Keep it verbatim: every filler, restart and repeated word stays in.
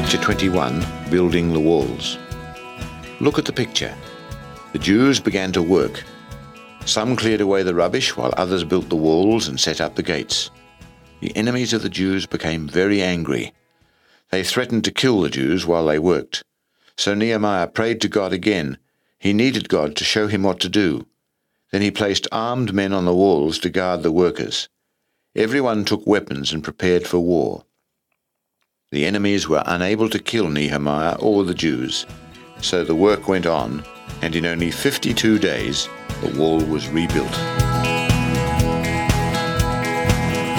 Picture twenty-one, Building the Walls. Look at the picture. The Jews began to work. Some cleared away the rubbish while others built the walls and set up the gates. The enemies of the Jews became very angry. They threatened to kill the Jews while they worked. So Nehemiah prayed to God again. He needed God to show him what to do. Then he placed armed men on the walls to guard the workers. Everyone took weapons and prepared for war. The enemies were unable to kill Nehemiah or the Jews, so the work went on, and in only fifty-two days the wall was rebuilt.